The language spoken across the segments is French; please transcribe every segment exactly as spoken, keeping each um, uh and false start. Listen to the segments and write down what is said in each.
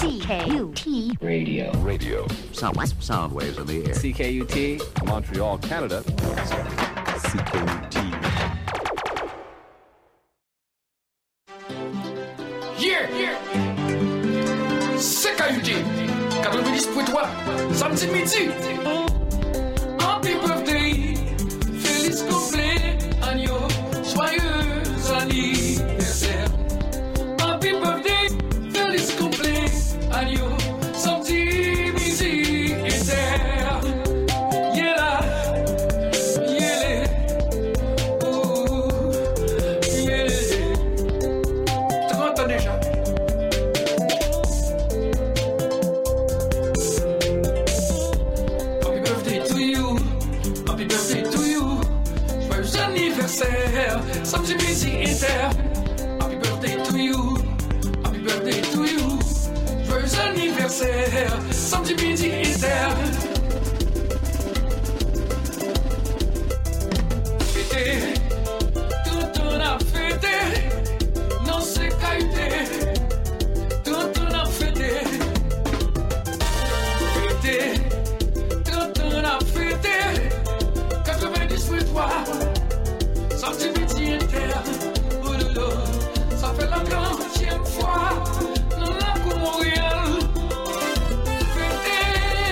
C K U T Radio. Radio. Sound, sound waves in the air. C K U T, Montreal, Canada. C K U T. Yeah, yeah. C K U T. quatre-vingt-dix point trois. Samedi midi. Happy birthday. Félix complet. Agneau. Joyeux anniversaire. Happy birthday. Félix complet. Agneau. Samedi midi. Inter. Yeah là. Yeah. Oh. Yeah. trente ans déjà. Happy birthday to you. Happy birthday to you. Joyeux anniversaire. Samedi midi inter. Happy birthday to you. Happy birthday to you. Joyeux anniversaire. Samedi midi inter. Fêté. Tout on a fêté. Non c'est qualité. Tout on a fêté. Fêté. Tout on a fêté. quatre-vingt-dix point trois. Samedi midi inter. Oh lolo. Ça fait la quarantième fois. Dans la cour Montréal. Fêté.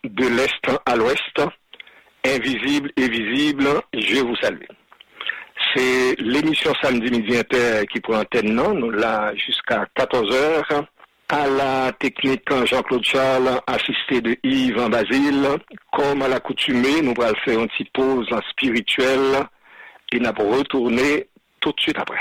de l'Est à l'Ouest, invisible et visible, je vous salue. C'est l'émission Samedi Midi Inter qui prend antenne, non, nous là jusqu'à quatorze heures. À la technique Jean-Claude Charles, assisté de Yves Basile. Comme à l'accoutumée, nous allons faire une petite pause spirituelle et nous allons retourner tout de suite après.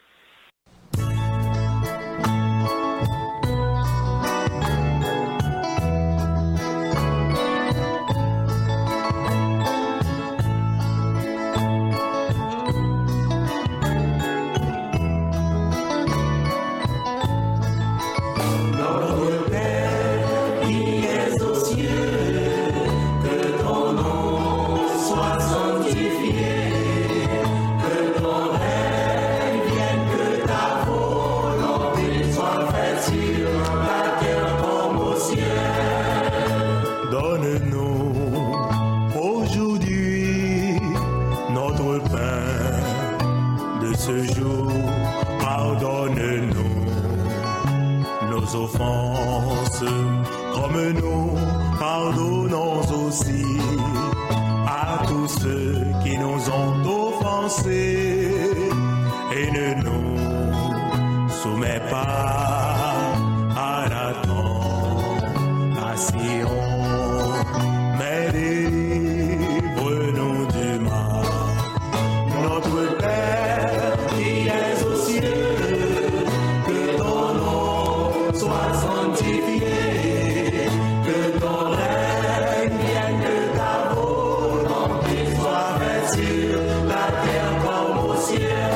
Offenses, comme nous pardonnons aussi à tous ceux qui nous ont offensés, et ne nous soumets pas à la tentation, mais délivre-nous du mal. Notre Père qui es aux cieux, que ton nom soit sanctifié, que ton règne vienne, que ta volonté soit faite sur la terre comme au ciel.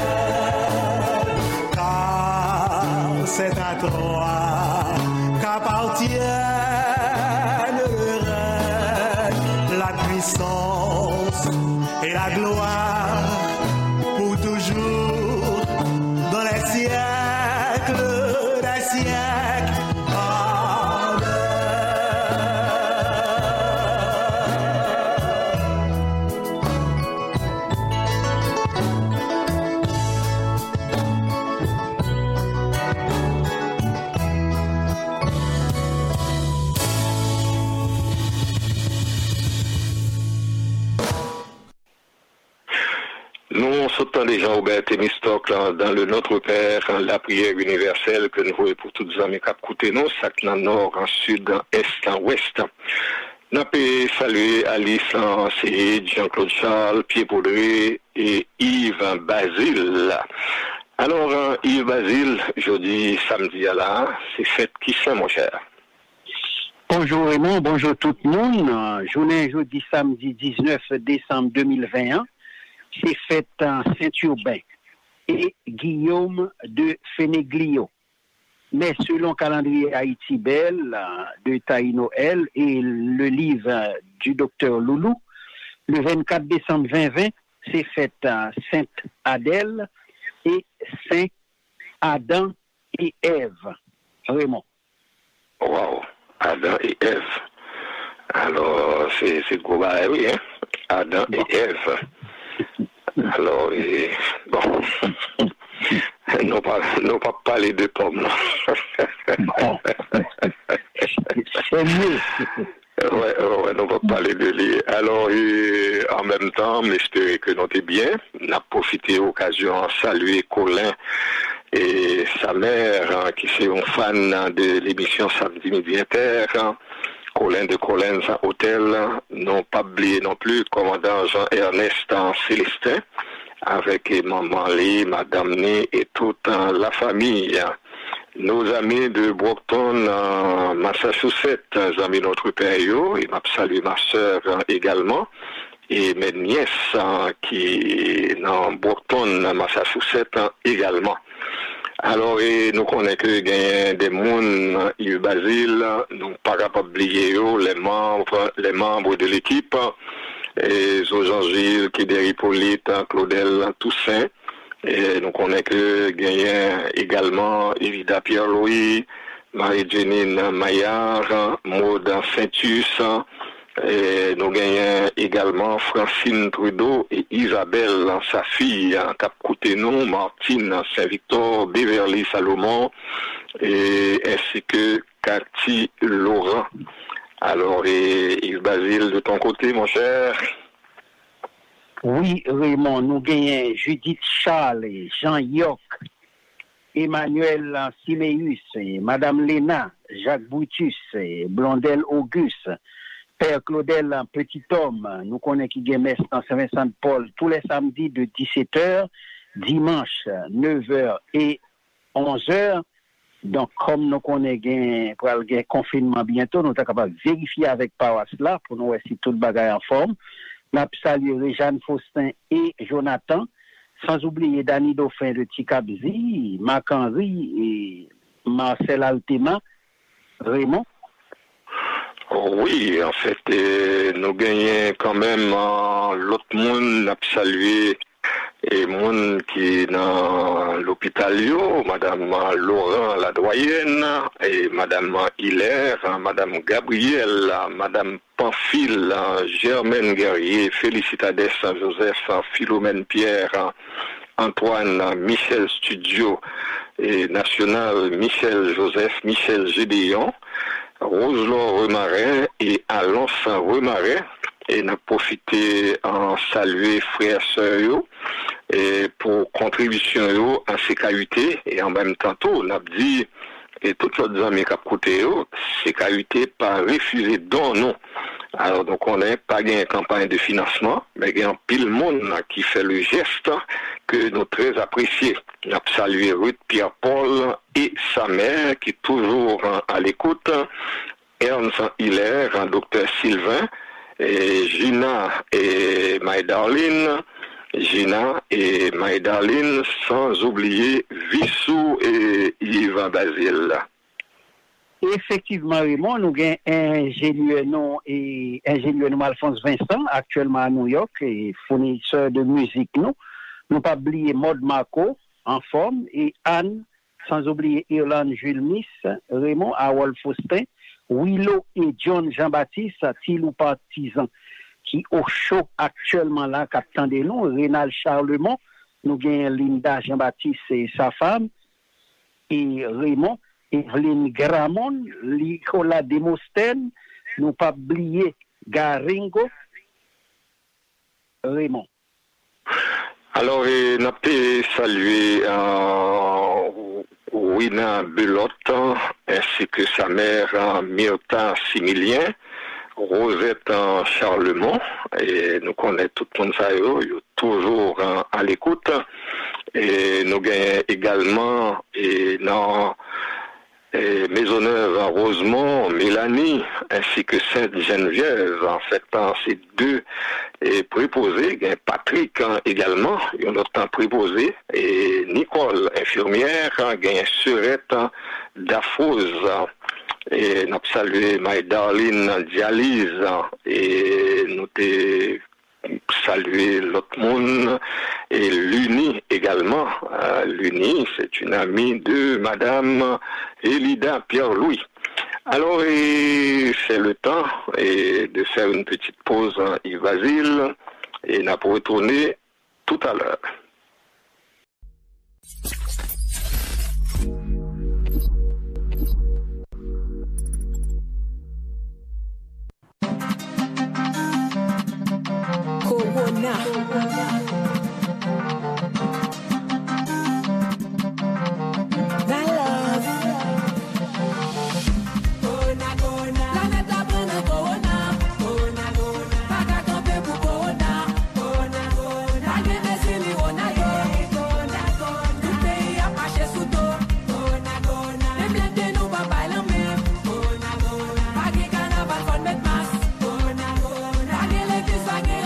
Car c'est à toi qu'appartiennent le règne, la puissance et la gloire pour toujours dans les siècles des siècles. Nous sautons déjà au Thémistocle dans le Notre Père, la prière universelle que nous voyons pour toutes les amis qui écoutent nous, ça dans le nord, en sud, en est, en ouest. Nous pouvons saluer Alice, Céline, Jean-Claude Charles, Pierre Baudré et Yves Basile. Alors, Yves Basile, jeudi, samedi à là, c'est fête qui c'est, mon cher? Bonjour Raymond, bonjour tout le monde. Journée jeudi, samedi dix-neuf décembre deux mille vingt et un. C'est fait en Saint-Urbain et Guillaume de Fénéglio. Mais selon le calendrier Haïti Belle de Taï Noël et le livre du docteur Loulou, le vingt-quatre décembre deux mille vingt, c'est fait à Sainte-Adèle et Saint-Adam et Ève. Raymond. Wow, Adam et Ève. Alors, c'est c'est gros bail, oui, hein? Adam bon. Et Ève. Alors, et, bon, non pas, non pas parler de pommes, non. C'est mieux. Ouais, ouais, non pas parler de lui. Alors, et, en même temps, j'espère que nous sommes bien. On a profité de l'occasion de saluer Colin et sa mère, hein, qui est un fan de l'émission Samedi Midi Inter. Hein. Colin de Collins Hôtel, non pas oublié non plus, commandant Jean-Ernest Célestin, avec maman Lee, madame Né et toute la famille. Nos amis de Brockton, Massachusetts, amis notre père, et m'a salué ma soeur également, et mes nièces qui dans Brockton, Massachusetts également. Alors, et nous connaissons que gagnent des mondes, Yves Basile, nous pas capable d'oublier les membres, les membres de l'équipe, et Jean-Gilles, Kideri Hippolyte, Claudel Toussaint, et nous connaissons que gagnent également Evida Pierre-Louis, Marie-Jénine Maillard, Maud Saint-Us, et nous gagnons également Francine Trudeau et Isabelle, sa fille, Cap Coutenon, Martine Saint-Victor, Beverly Salomon, et ainsi que Cathy Laurent. Alors, et Yves Basile, de ton côté, mon cher? Oui, Raymond, nous gagnons Judith Charles, Jean Yoc, Emmanuel Siméus, Madame Léna, Jacques Boutus, Blondel Auguste, Père Claudel Petit Homme, nous connaissons qui gagne messe dans Saint-Vincent-de-Paul tous les samedis de dix-sept heures, dimanche neuf heures et onze heures. Donc, comme nous connaissons pour le confinement bientôt, nous sommes capables de vérifier avec paroisse là pour nous voir si tout le bagage est en forme. Nous saluons Jeanne Faustin et Jonathan, sans oublier Danny Dauphin de Ticabzi, Marc Henry et Marcel Altema, Raymond. Oui, en fait, euh, nous gagnons quand même euh, l'autre monde, nous salué et monde qui est dans l'hôpital, Madame Laurent la doyenne, et Madame Hilaire, Madame Gabrielle, Madame Pamphile, Germaine Guerrier, Félicitades Joseph, Philomène Pierre, Antoine, Michel Studio, et National, Michel Joseph, Michel Gédéon, Roselon Remarin et Alonce Remarin. Et n'a profité en saluer frères sœurs et pour contribution yo en sécurité et en même temps tout n'a dit et toutes les amis qui côté yo sécurité pas refusé don non. Alors donc on n'a pas une campagne de financement mais il y a un pile monde qui fait le geste que nous très apprécié. N'a salué Ruth Pierre Paul et sa mère qui est toujours à l'écoute, Ernst Hiller, un docteur Sylvain, et Gina et My Darlene, Gina et My Darlene, sans oublier Vissou et Yves Basile. Effectivement, Raymond, nous avons un ingénieur non et ingénieur non Alphonse Vincent, actuellement à New York, et fournisseur de musique nous. Nous pas oublier Maud Marco, en forme, et Anne, sans oublier Irlande Jules Miss, Raymond, Harold Faustin, Willow et John Jean-Baptiste, Tilou Partisan, qui au show actuellement là, capitaine des noms, Rénal Charlemont, nous avons Linda Jean-Baptiste et sa femme, et Raymond, Evelyne Gramon, Nicolas Demostène, nous pas oublier Garingo, Raymond. Alors, nous avons salué euh, Wina Belotte, ainsi que sa mère Myrta Similien, Rosette Charlemont, et nous connaissons tout le monde ça, toujours à l'écoute. Et nous gagnons également et dans et Maisonneuve à Rosemont, Mélanie, ainsi que Sainte-Geneviève, en fait, dans ces deux et préposés, il y a Patrick hein, également, il y a notre temps préposé, et Nicole, infirmière, il y a Surette Dafose, et nous avons salué My Darlene Dialyse, et nous avons saluer l'autre monde et Luni également. Euh, Luni, c'est une amie de Madame Elida Pierre-Louis. Alors, et c'est le temps et de faire une petite pause en Yves Basile et n'a pas retourner tout à l'heure. Corona. My love. Corona, corona. Planète a prendre corona. Corona, corona. Pas qu'à camper pour corona. Corona, corona. Pas de décennie, corona, corona, corona. Tout pays a marché sous dos. Corona, corona. Même les deux nous pas parler même. Corona, corona. Pas de carnaval, faut mettre masque. Corona, corona. Pas de l'église, pas de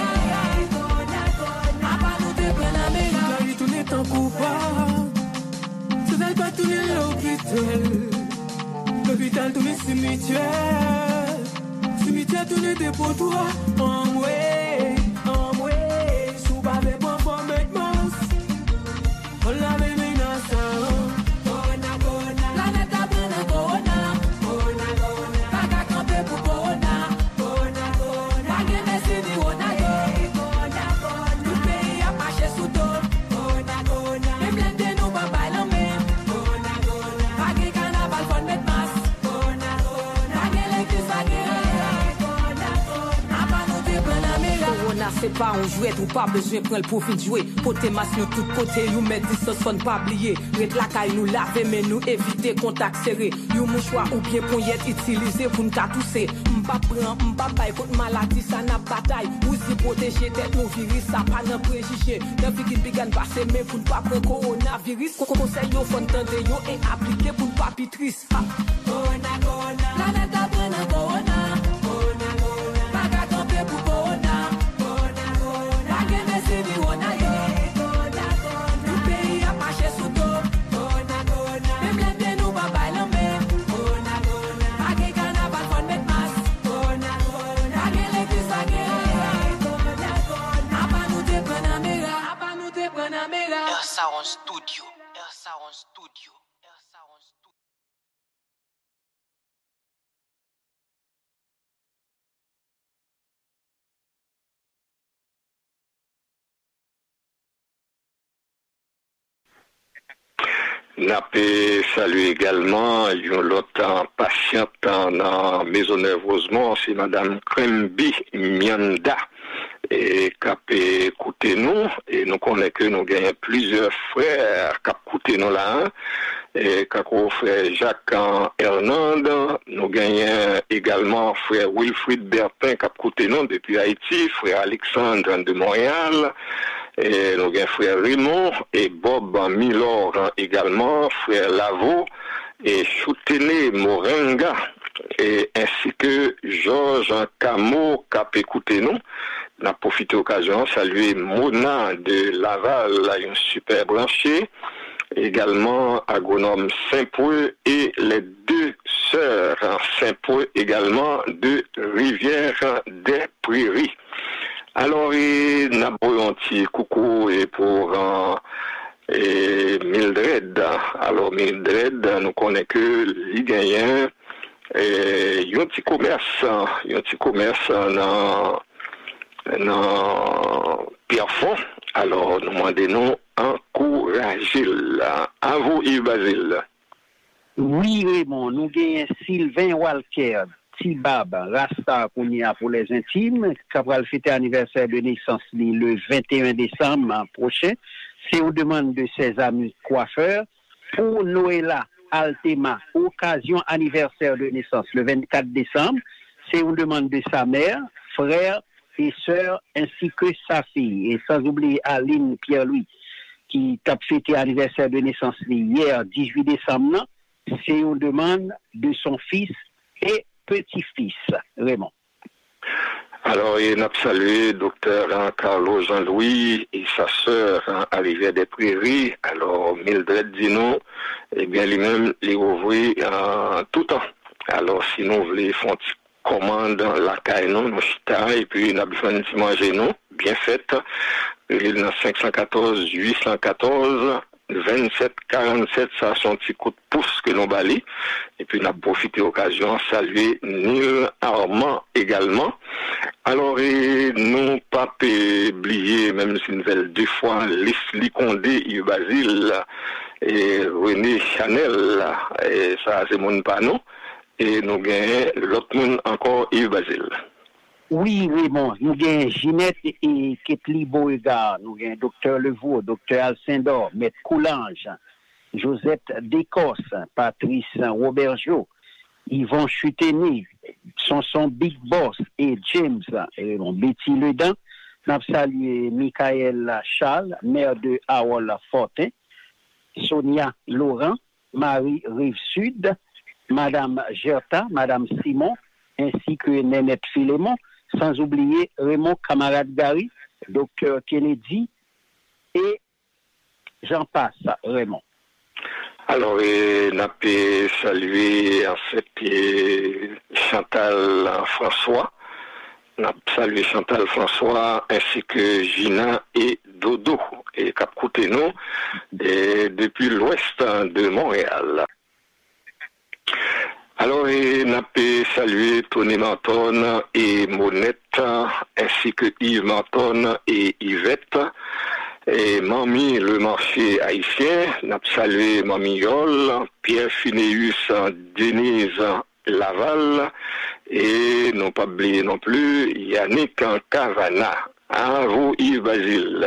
l'hôpital, tous les cimetières, cimetière, tous les dépotoirs, en moué, en moué, sous bavé, bon, bon, mec, mons, on l'avait menacé. Corona, corona, planète a prendre corona, corona, corona, pas qu'à camper pour corona, corona, corona, pas de décennie, corona, corona, corona, tout pays a marché sous dos, corona, corona, même les deux nous pas parler en même. Corona, corona, pas de carnaval, faut mettre masque. Corona, corona, pas de l'église, pas de corona c'est pas on jouet ou pas besoin prendre le profit de jouer. Côté masque nous tout côté nous mettre distance fon pas oublier. Ret la caille nous laver mais nous éviter contact serré. Yo mouchoir ou bien poignette utiliser pour nous tousser. M'pa prend m'pa bail contre maladie ça n'a bataille. Ou si protéger tête nous virus ça pas nan préjugé. Dans fi qui bigan passer mais pour pas prendre coronavirus. Conseil yo fon tande yo et appliquer pour pas pitris. Corona corona planète a prendre corona. Corona corona pas qu'à camper pour corona. Corona corona pas que messi vi corona yo. Corona corona tout pays a marché sous dos. Corona corona même les pieds nous pas bailer mais. Corona corona pas que carnaval fon mettre masque. Corona corona pas que l'église pas que. Corona corona a pas nous te prendre en mera. A pas nous te prendre en mera. Air Sound Studio. Air Sound Studio. Air Sound Studio. N'a pas salué également une autre patiente dans la Maisonneuve Rosemont, c'est Madame Krembi Mianda. Et qui a écouté nous, et nous connaissons que nous gagnons plusieurs frères qui ont écouté nous là, et quand frère Jacques Hernande, nous gagnons également frère Wilfried Bertin qui a écouté nous depuis Haïti, frère Alexandre de Montréal, et nous gagnons frère Raymond et Bob Milor également, frère Lavo et Choutene Moringa, et ainsi que Georges Camo qui a écouté nous. On a profité de l'occasion de saluer Mona de Laval, un super branché, également agronome Saint-Preux et les deux sœurs Saint-Preux également de Rivière des Prairies. Alors, il y a un petit coucou et pour euh, et Mildred. Alors, Mildred, nous connaissons que les gagnants, il y a un petit commerce, il y a un petit commerce dans dans Pierrefonds. Alors, nous demandons encourager à vous, Yves Basile. Oui, Raymond, nous gagnons Sylvain Walker, Tibab, Rasta, qu'on y a pour les intimes, qui va fêter anniversaire de naissance le vingt et un décembre prochain. C'est aux demandes de ses amis coiffeurs. Pour Noëlla Altema, occasion anniversaire de naissance le vingt-quatre décembre, c'est aux demandes de sa mère, frère, et sœurs, ainsi que sa fille. Et sans oublier Aline Pierre-Louis, qui a fêté anniversaire de naissance hier, dix-huit décembre, c'est une demande de son fils et petit-fils, Raymond. Alors, il a salué docteur Carlo Jean-Louis et sa sœur à Rivière des Prairies. Alors, Mildred dit non, eh bien, lui-même, il ouvrit en tout temps. Alors, si nous voulons faire commande la caille non nous chita et puis n'a besoin de manger non bien faite il dans cinq cent quatorze huit cent quatorze vingt-sept quarante-sept ça son petit coup de pouce que nous bali et puis n'a profité occasion saluer Neil Armand également. Alors et nous pas oublier même si nous avons deux fois Leslie Condé Yves Basile et René Chanel et ça c'est mon panneau. Et nous gagnons l'autre monde encore, Yves Basile. Oui, Raymond. Nous gagnons Ginette et Ketli Beauregard. Nous gagnons Docteur Levaux, Docteur Alcindor, Maître Coulange, Josette Descosses, Patrice Robergeau, Yvon Chuteni, Sonson Big Boss et James Raymond, Betty Ledan. Nous saluons Michael Charles, maire de Howell Fortin, Sonia Laurent, Marie Rive-Sud, Madame Gerta, Madame Simon, ainsi que Nénette Philémon, sans oublier Raymond Camarade Gary, Docteur Kennedy, et j'en passe, Raymond. Alors, on a pu saluer en fait Chantal François, on a salué Chantal François, ainsi que Gina et Dodo, et Cap Couteno, depuis l'ouest de Montréal. Alors, on a pu saluer Tony Manton et Monette, ainsi que Yves Manton et Yvette, et Mamie le marché haïtien, on a salué Mamie Yol, Pierre Finéus, Denise Laval, et non pas oublier non plus Yannick Cavana. À vous, Yves Basile.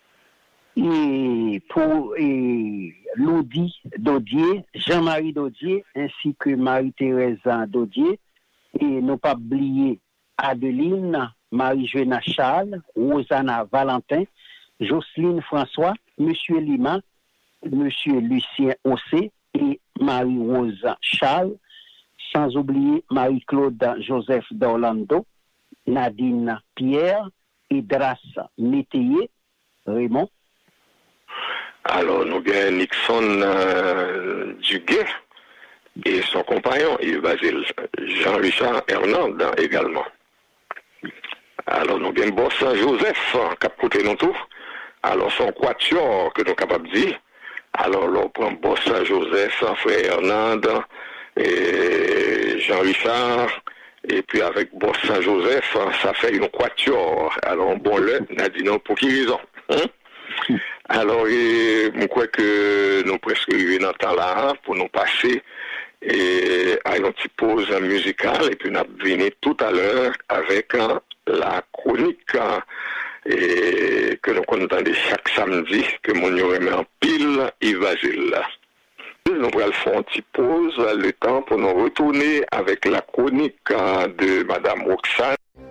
Et pour et Lodi Dodier, Jean-Marie Dodier, ainsi que Marie-Thérèse Dodier, et non pas oublier Adeline, Marie-Joëna Charles, Rosanna Valentin, Jocelyne François, Monsieur Lima, Monsieur Lucien Ossé et Marie-Rose Charles, sans oublier Marie-Claude Joseph d'Orlando, Nadine Pierre, Idras Métayer, Raymond. Alors, nous avons Nixon euh, Duguay et son compagnon, Yves Basile, Jean-Richard Hernande également. Alors, nous avons Boss Joseph, qui a côté nous tout. Alors, son quatuor que nous sommes capables de dire. Alors, là, on prend Boss Joseph, frère Hernande, et Jean-Richard, et puis avec Boss Joseph, ça fait une quatuor. Alors, bon, là, on a dit non, pour qui raison? Hein? Alors, je crois que nous presque arrivés dans le temps là pour nous passer et à une petite pause musicale et puis nous venir tout à l'heure avec hein, la chronique hein, et que nous entendons chaque samedi que mon remet en pile Yves Basile. Nous allons faire une petite pause, le temps pour nous retourner avec la chronique hein, de Madame Roxane.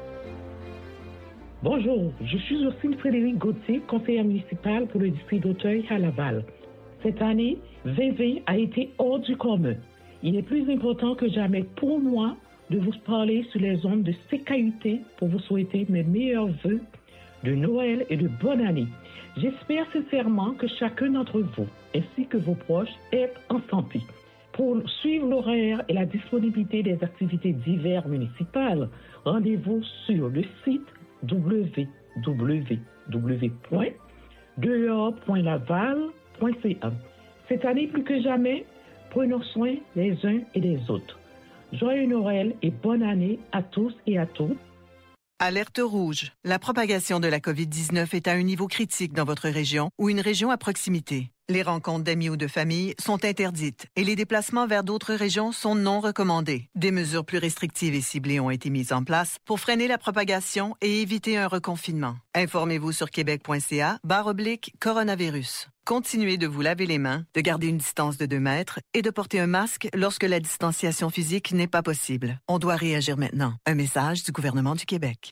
Bonjour, je suis Jocelyne Frédéric Gauthier, conseillère municipale pour le district d'Auteuil à Laval. Cette année, V V a été hors du commun. Il est plus important que jamais pour moi de vous parler sur les ondes de C K U T pour vous souhaiter mes meilleurs vœux de Noël et de bonne année. J'espère sincèrement que chacun d'entre vous, ainsi que vos proches, est en santé. Pour suivre l'horaire et la disponibilité des activités diverses municipales, rendez-vous sur le site w w w point dehors point laval point c a. Cette année, plus que jamais, prenons soin les uns et des autres. Joyeux Noël et bonne année à tous et à toutes. Alerte rouge. La propagation de la covid dix-neuf est à un niveau critique dans votre région ou une région à proximité. Les rencontres d'amis ou de famille sont interdites et les déplacements vers d'autres régions sont non recommandés. Des mesures plus restrictives et ciblées ont été mises en place pour freiner la propagation et éviter un reconfinement. Informez-vous sur québec point c a barre oblique coronavirus. Continuez de vous laver les mains, de garder une distance de deux mètres et de porter un masque lorsque la distanciation physique n'est pas possible. On doit réagir maintenant. Un message du gouvernement du Québec.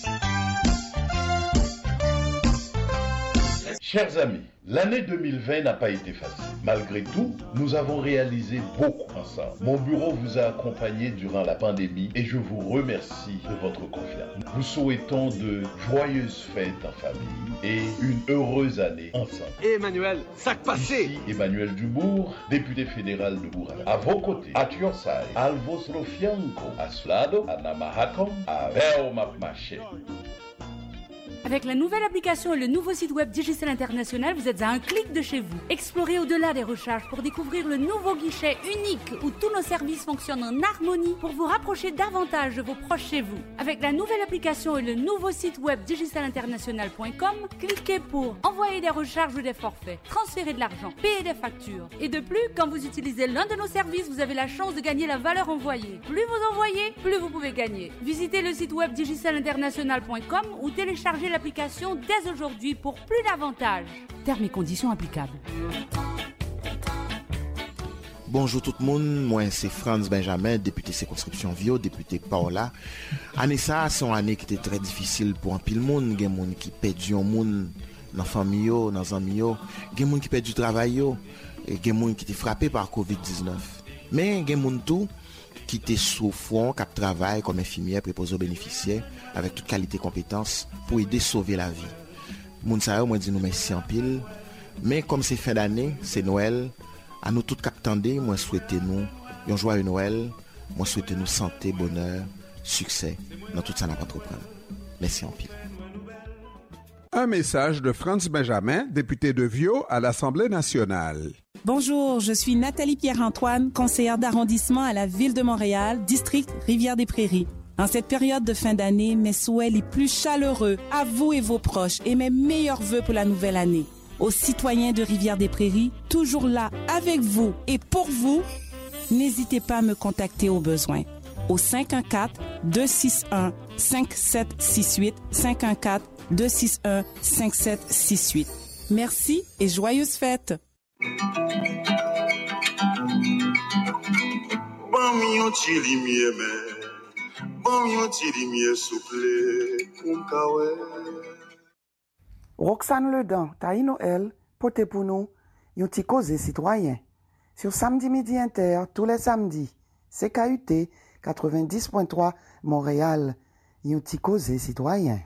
Chers amis, l'année deux mille vingt n'a pas été facile. Malgré tout, nous avons réalisé beaucoup ensemble. Mon bureau vous a accompagné durant la pandémie et je vous remercie de votre confiance. Nous souhaitons de joyeuses fêtes en famille et une heureuse année ensemble. Emmanuel, ça passé! Ici Emmanuel Dubourg, député fédéral de Bourg. À vos côtés, at your side, Alvos Rofianco, Aslado, Anamahakon, Aveo Mapmaché. Avec la nouvelle application et le nouveau site web Digicel International, vous êtes à un clic de chez vous. Explorez au-delà des recherches pour découvrir le nouveau guichet unique où tous nos services fonctionnent en harmonie pour vous rapprocher davantage de vos proches chez vous. Avec la nouvelle application et le nouveau site web digicel international point com, cliquez pour envoyer des recharges ou des forfaits, transférer de l'argent, payer des factures. Et de plus, quand vous utilisez l'un de nos services, vous avez la chance de gagner la valeur envoyée. Plus vous envoyez, plus vous pouvez gagner. Visitez le site web digicel international point com ou téléchargez l'application dès aujourd'hui pour plus d'avantages. Termes et conditions applicables. Bonjour tout le monde, moi c'est Franz Benjamin, député circonscription Vio, député Paola. Année ça, c'est une année qui était très difficile pour un pile monde, il y a des gens qui perdent du monde dans la famille, dans les amis, il y a des gens qui perdent du travail, et il y a des gens qui étaient frappés par covid dix-neuf. Mais il y a des gens tout qui étaient sous front, qui travaillent comme infirmière, préposés aux bénéficiaires, avec toute qualité et compétence pour aider à sauver la vie. Moun sa yo, moi dis nous merci en pile. Mais comme c'est fin d'année, c'est Noël, à nous tous qui attendez, moi souhaitez nous un joyeux Noël, moi souhaitez nous santé, bonheur, succès dans tout ça n'a pas trop prendre. Merci en pile. Un message de Franz Benjamin, député de Vio à l'Assemblée nationale. Bonjour, je suis Nathalie Pierre-Antoine, conseillère d'arrondissement à la Ville de Montréal, district Rivière-des-Prairies. En cette période de fin d'année, mes souhaits les plus chaleureux à vous et vos proches et mes meilleurs vœux pour la nouvelle année. Aux citoyens de Rivière-des-Prairies, toujours là avec vous et pour vous, n'hésitez pas à me contacter au besoin. Au cinq un quatre, deux six un, cinq sept six huit, cinq un quatre, deux six un, cinq sept six huit. Merci et joyeuses fêtes! Bon yon ti limiye men, bon yon ti limiye souple, koum kawe. Roxane Ledan, Taï Noël, pote pour nous, yon ti cause citoyen. Sur Samedi Midi Inter, tous les samedis, C K U T quatre-vingt-dix point trois Montréal, yon ti cause citoyen.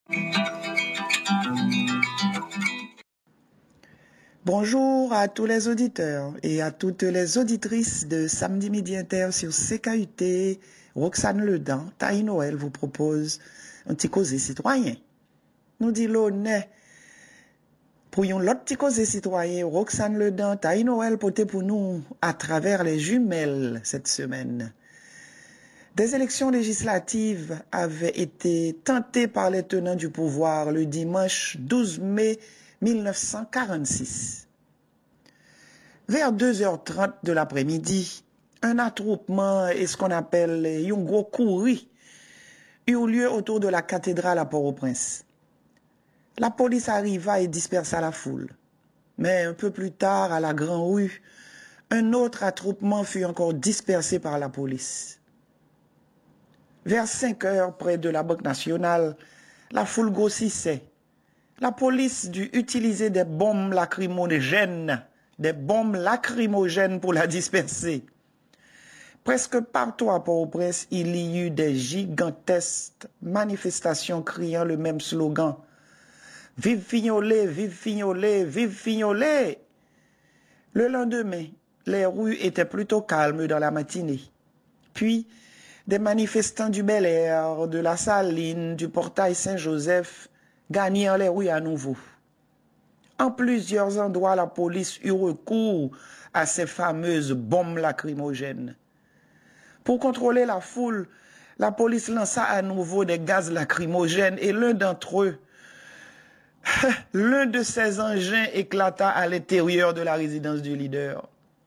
Bonjour à tous les auditeurs et à toutes les auditrices de Samedi Midi Inter sur C K U T. Roxane Ledan, Taï Noël vous propose un petit causé citoyen. Nous dit l'honneur pour un l'autre petit causé citoyen. Roxane Ledan, Taï Noël porté pour nous à travers les jumelles cette semaine. Des élections législatives avaient été tentées par les tenants du pouvoir le dimanche douze mai mille neuf cent quarante-six. Vers deux heures trente de l'après-midi, un attroupement et ce qu'on appelle un gros courri eut lieu autour de la cathédrale à Port-au-Prince. La police arriva et dispersa la foule. Mais un peu plus tard, à la Grande Rue, un autre attroupement fut encore dispersé par la police. Vers cinq heures, près de la Banque nationale, la foule grossissait. La police dut utiliser des bombes lacrymogènes, des bombes lacrymogènes pour la disperser. Presque partout à Port-au-Prince, il y eut des gigantesques manifestations criant le même slogan. Vive Fignolet, vive Fignolet, vive Fignolet. Le lendemain, les rues étaient plutôt calmes dans la matinée. Puis, des manifestants du Bel-Air, de la Saline, du portail Saint-Joseph gagnèrent les rues à nouveau. En plusieurs endroits, la police eut recours à ces fameuses bombes lacrymogènes. Pour contrôler la foule, la police lança à nouveau des gaz lacrymogènes et l'un d'entre eux, l'un de ces engins éclata à l'intérieur de la résidence du leader.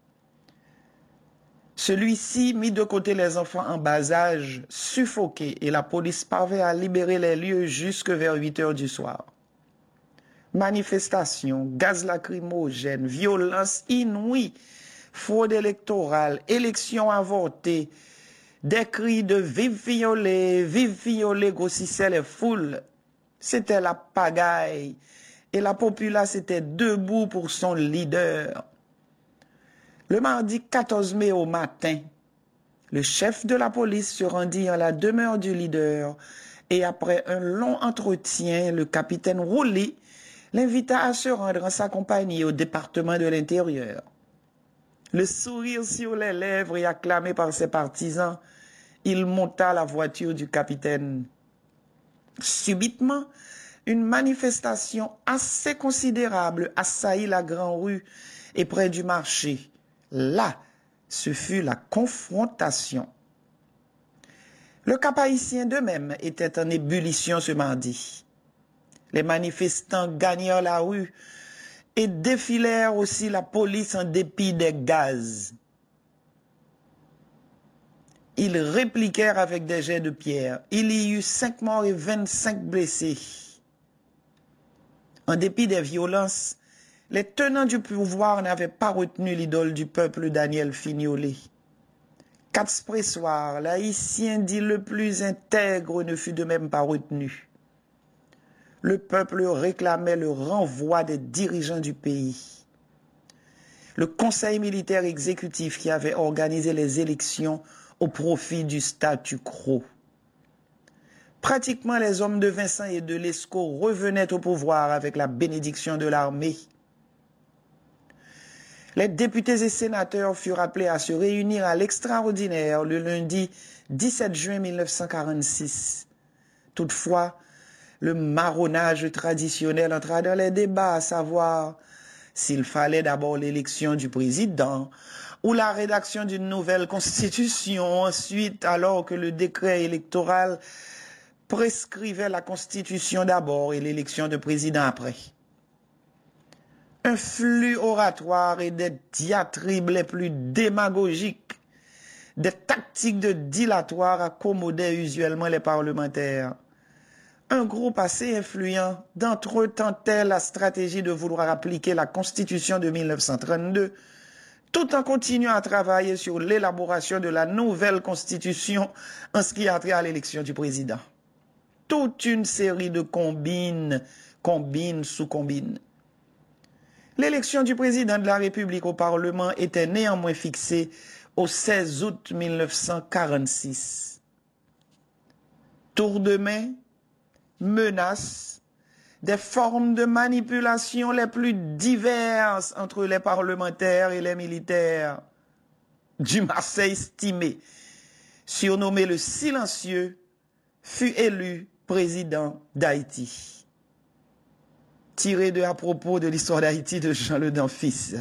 Celui-ci mit de côté les enfants en bas âge, suffoqués, et la police parvint à libérer les lieux jusque vers huit heures du soir. Manifestations, gaz lacrymogène, violence inouïe, fraude électorale, élections avortées, des cris de « Vive Fignolet, vive Fignolet » grossissaient les foules. C'était la pagaille et la populace était debout pour son leader. Le mardi quatorze mai au matin, le chef de la police se rendit à la demeure du leader et après un long entretien, le capitaine Rouly l'invita à se rendre en sa compagnie au département de l'Intérieur. Le sourire sur les lèvres et acclamé par ses partisans, il monta à la voiture du capitaine. Subitement, une manifestation assez considérable assaillit la Grande Rue et près du marché. Là, ce fut la confrontation. Le Cap haïtien d'eux-mêmes était en ébullition ce mardi. Les manifestants gagnèrent la rue et défilèrent aussi la police en dépit des gaz. Ils répliquèrent avec des jets de pierre. Il y eut cinq morts et vingt-cinq blessés. En dépit des violences, les tenants du pouvoir n'avaient pas retenu l'idole du peuple Daniel Fignolet. Quatre pressoirs, l'haïtien dit le plus intègre ne fut de même pas retenu. Le peuple réclamait le renvoi des dirigeants du pays. Le conseil militaire exécutif qui avait organisé les élections au profit du statu quo. Pratiquement les hommes de Vincent et de Lescaut revenaient au pouvoir avec la bénédiction de l'armée. Les députés et sénateurs furent appelés à se réunir à l'extraordinaire le lundi dix-sept juin mille neuf cent quarante-six. Toutefois, le marronnage traditionnel entra dans les débats, à savoir s'il fallait d'abord l'élection du président ou la rédaction d'une nouvelle constitution, ensuite, alors que le décret électoral prescrivait la constitution d'abord et l'élection de président après. Un flux oratoire et des diatribes les plus démagogiques, des tactiques de dilatoire accommodaient usuellement les parlementaires. un groupe assez influent d'entre eux tentait la stratégie de vouloir appliquer la Constitution de mille neuf cent trente-deux tout en continuant à travailler sur l'élaboration de la nouvelle Constitution en ce qui a trait à l'élection du président. Toute une série de combines, combines sous combines. L'élection du président de la République au Parlement était néanmoins fixée au seize août mille neuf cent quarante-six. Tour de main, menaces, des formes de manipulation les plus diverses entre les parlementaires et les militaires. Du Marseille estimé, surnommé le silencieux, fut élu président d'Haïti. Tiré de à propos de l'histoire d'Haïti de Jean Le Dan fils.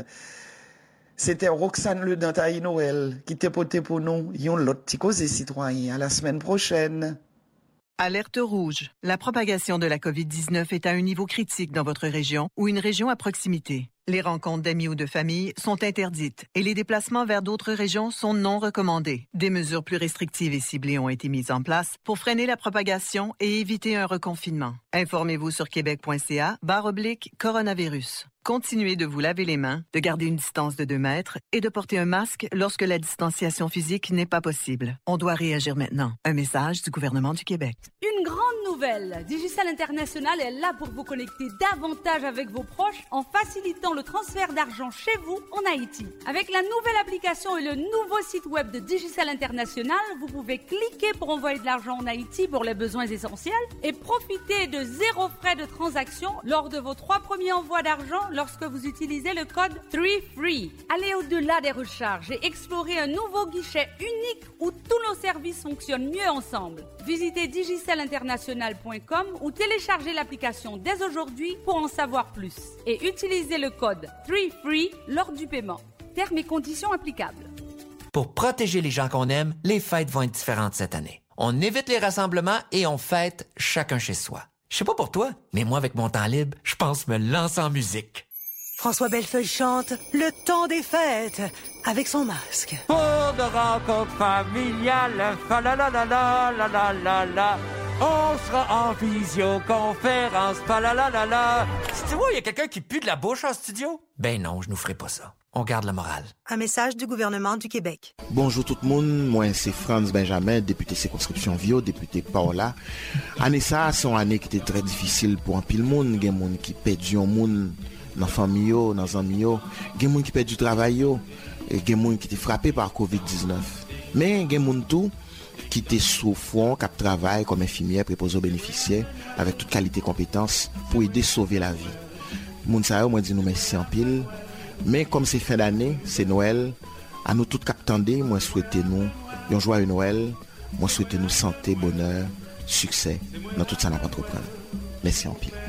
C'était Roxane Le Dan Taï Noël qui t'a porté pour nous yon lot petit cause citoyen. À la semaine prochaine. Alerte rouge. La propagation de la covid dix-neuf est à un niveau critique dans votre région ou une région à proximité. Les rencontres d'amis ou de famille sont interdites et les déplacements vers d'autres régions sont non recommandés. Des mesures plus restrictives et ciblées ont été mises en place pour freiner la propagation et éviter un reconfinement. Informez-vous sur québec.ca barre oblique coronavirus. Continuez de vous laver les mains, de garder une distance de deux mètres et de porter un masque lorsque la distanciation physique n'est pas possible. On doit réagir maintenant. Un message du gouvernement du Québec. Une grande nouvelle. Digicel International est là pour vous connecter davantage avec vos proches en facilitant le transfert d'argent chez vous en Haïti. Avec la nouvelle application et le nouveau site web de Digicel International, vous pouvez cliquer pour envoyer de l'argent en Haïti pour les besoins essentiels et profiter de zéro frais de transaction lors de vos trois premiers envois d'argent lorsque vous utilisez le code trois free. Allez au-delà des recharges et explorez un nouveau guichet unique où tous nos services fonctionnent mieux ensemble. Visitez digicel international point com ou téléchargez l'application dès aujourd'hui pour en savoir plus. Et utilisez le code trois free lors du paiement. Termes et conditions applicables. Pour protéger les gens qu'on aime, les fêtes vont être différentes cette année. On évite les rassemblements et on fête chacun chez soi. Je sais pas pour toi, mais moi, avec mon temps libre, je pense me lancer en musique. François Bellefeuille chante « Le temps des fêtes » avec son masque. Pour de rencontres familiales, fa la la la la la la la la. On sera en visioconférence, fa la la la la. Si tu vois, il y a quelqu'un qui pue de la bouche en studio? Ben non, je nous ferai pas ça. On garde la morale. Un message du gouvernement du Québec. Bonjour tout le monde, moi c'est Franz Benjamin, député circonscription Vio, député Paola. Année ça, c'est une année qui était très difficile pour un pile monde. Il y a des gens qui perdent un monde dans la famille, dans les amis. Il y a des gens qui perdent du travail. Et il y a des gens qui étaient frappés par covid dix-neuf. Mais il y a des gens tout qui étaient souffrants, qui travaillent comme infirmière, préposés aux bénéficiaires, avec toute qualité et compétence pour aider à sauver la vie. Les gens, moi, dit nous merci en pile. Mais comme c'est fin d'année, c'est Noël, à nous tous qui attendez, moi souhaitez nous un joyeux Noël, moi souhaitez nous santé, bonheur, succès dans tout ça n'a pas trop prendre. Merci en pile.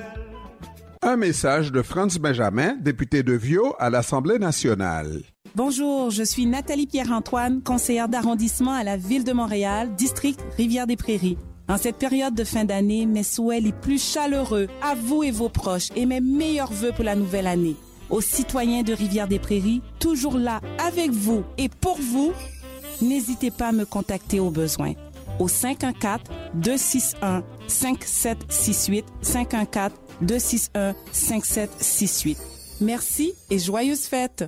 Un message de Franz Benjamin, député de Vio à l'Assemblée nationale. Bonjour, je suis Nathalie Pierre-Antoine, conseillère d'arrondissement à la Ville de Montréal, district Rivière-des-Prairies. En cette période de fin d'année, mes souhaits les plus chaleureux à vous et vos proches et mes meilleurs vœux pour la nouvelle année. Aux citoyens de Rivière-des-Prairies, toujours là avec vous et pour vous, n'hésitez pas à me contacter au besoin. Au cinq un quatre, deux six un, cinq sept six huit, cinq un quatre, deux six un, cinq sept six huit. Merci et joyeuses fêtes!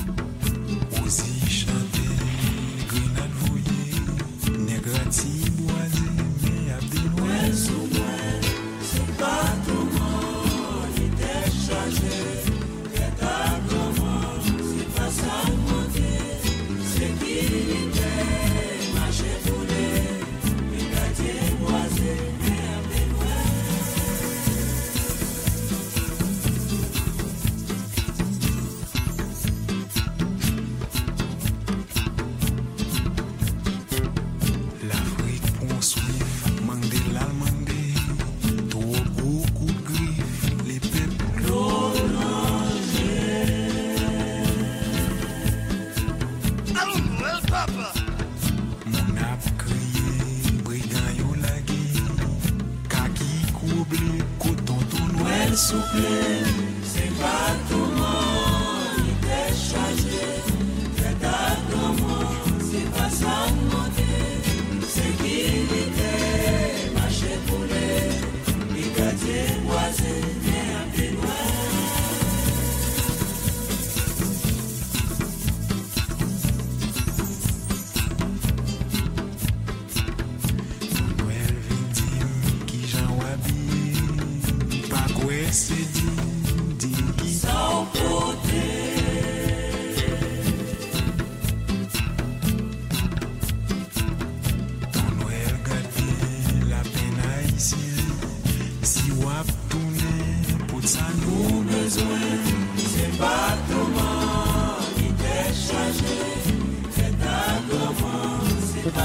Osi chante, grenade voye, nègre ti bois.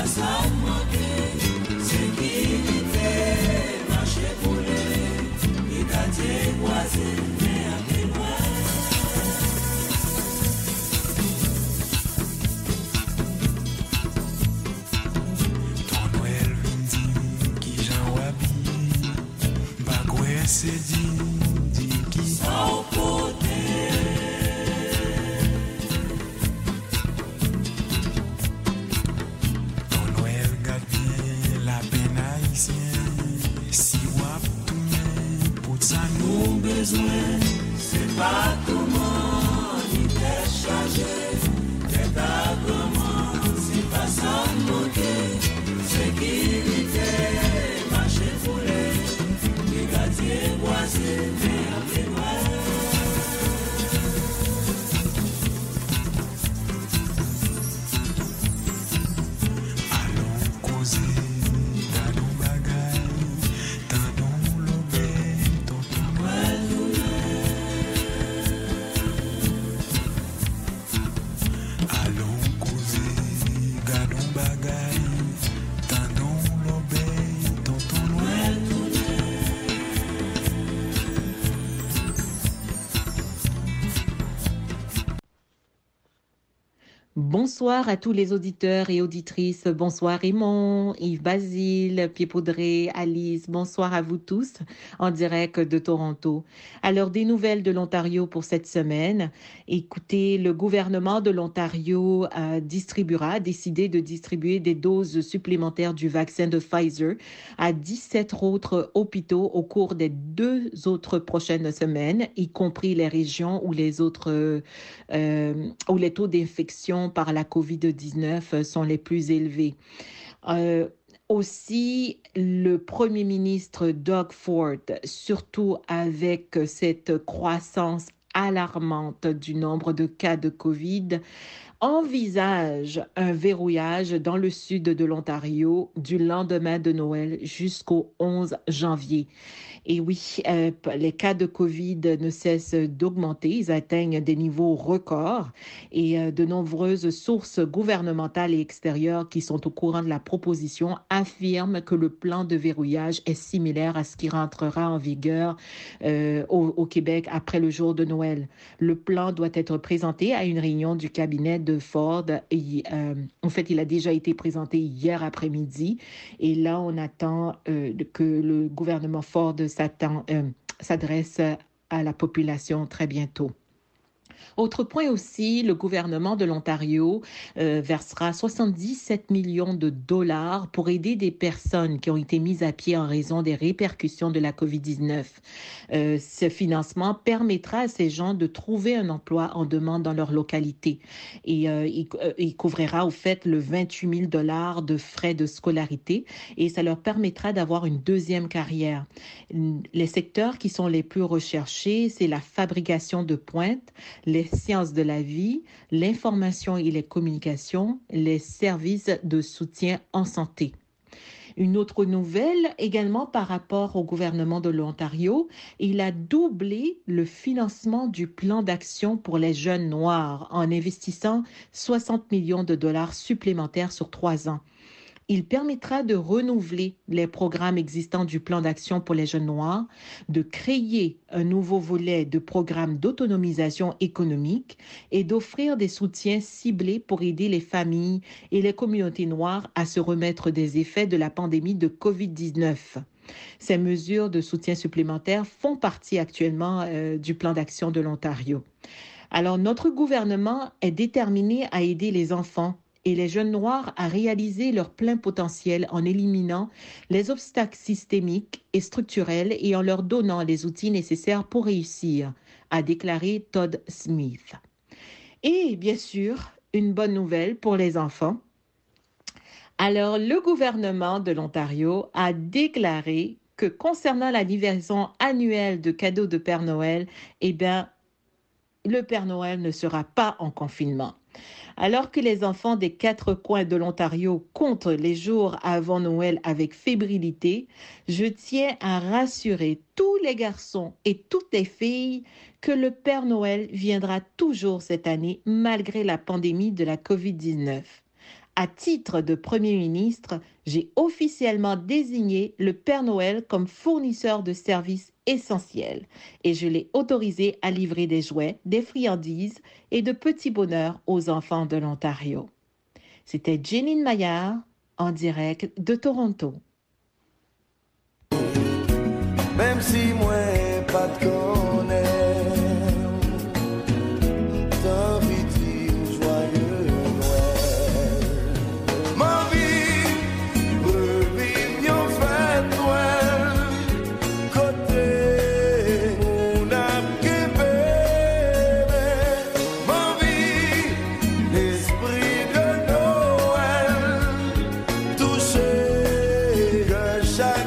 pas ça manquer, sécurité, marché foulé, et quartier croisé, mais après moi. Ton Noël vindi, qui j'en habillé, bagoué c'est dit, dit qui sans côté. Si wap tourner pour ça nous besoin, c'est pas comment ni t'es chargé, t'es pas comment, c'est pas ça manquer, sécurité, marché foulé, les quartiers boisés, mais après moi. Bonsoir à tous les auditeurs et auditrices. Bonsoir Raymond, Yves Basile, Pierre Poudré, Alice. Bonsoir à vous tous en direct de Toronto. Alors, des nouvelles de l'Ontario pour cette semaine. Écoutez, le gouvernement de l'Ontario euh, distribuera, a décidé de distribuer des doses supplémentaires du vaccin de Pfizer à dix-sept autres hôpitaux au cours des deux autres prochaines semaines, y compris les régions où les autres, euh, où les taux d'infection par la covid dix-neuf sont les plus élevés. Euh, aussi, le premier ministre Doug Ford, surtout avec cette croissance alarmante du nombre de cas de COVID, envisage un verrouillage dans le sud de l'Ontario du lendemain de Noël jusqu'au onze janvier. Et oui, euh, les cas de COVID ne cessent d'augmenter. Ils atteignent des niveaux records et euh, de nombreuses sources gouvernementales et extérieures qui sont au courant de la proposition affirment que le plan de verrouillage est similaire à ce qui rentrera en vigueur euh, au, au Québec après le jour de Noël. Le plan doit être présenté à une réunion du cabinet de Ford. Et, euh, en fait, il a déjà été présenté hier après-midi et là, on attend euh, que le gouvernement Ford s'attend, euh, s'adresse à la population très bientôt. Autre point aussi, le gouvernement de l'Ontario euh, versera soixante-dix-sept millions de dollars pour aider des personnes qui ont été mises à pied en raison des répercussions de la covid dix-neuf. Euh, ce financement permettra à ces gens de trouver un emploi en demande dans leur localité. Et euh, il, euh, il couvrira au fait le vingt-huit mille dollars de frais de scolarité et ça leur permettra d'avoir une deuxième carrière. Les secteurs qui sont les plus recherchés, c'est la fabrication de pointe, les sciences de la vie, l'information et les communications, les services de soutien en santé. Une autre nouvelle également par rapport au gouvernement de l'Ontario, il a doublé le financement du plan d'action pour les jeunes noirs en investissant soixante millions de dollars supplémentaires sur trois ans. Il permettra de renouveler les programmes existants du plan d'action pour les jeunes noirs, de créer un nouveau volet de programme d'autonomisation économique et d'offrir des soutiens ciblés pour aider les familles et les communautés noires à se remettre des effets de la pandémie de covid dix-neuf. Ces mesures de soutien supplémentaires font partie actuellement euh, du plan d'action de l'Ontario. Alors, notre gouvernement est déterminé à aider les enfants et les jeunes noirs à réaliser leur plein potentiel en éliminant les obstacles systémiques et structurels et en leur donnant les outils nécessaires pour réussir, a déclaré Todd Smith. Et bien sûr, une bonne nouvelle pour les enfants. Alors, le gouvernement de l'Ontario a déclaré que concernant la livraison annuelle de cadeaux de Père Noël, eh bien, le Père Noël ne sera pas en confinement. Alors que les enfants des quatre coins de l'Ontario comptent les jours avant Noël avec fébrilité, je tiens à rassurer tous les garçons et toutes les filles que le Père Noël viendra toujours cette année malgré la pandémie de la covid dix-neuf. à titre de Premier ministre, j'ai officiellement désigné le Père Noël comme fournisseur de services essentiels et je l'ai autorisé à livrer des jouets, des friandises et de petits bonheurs aux enfants de l'Ontario. C'était Jeanine Maillard en direct de Toronto. Même si moi pas de connaître, t'invite joyeux Noël. Ma vie, revive yon fête Noël, côté on a bébé. Ma vie, l'esprit de Noël, touché que chaque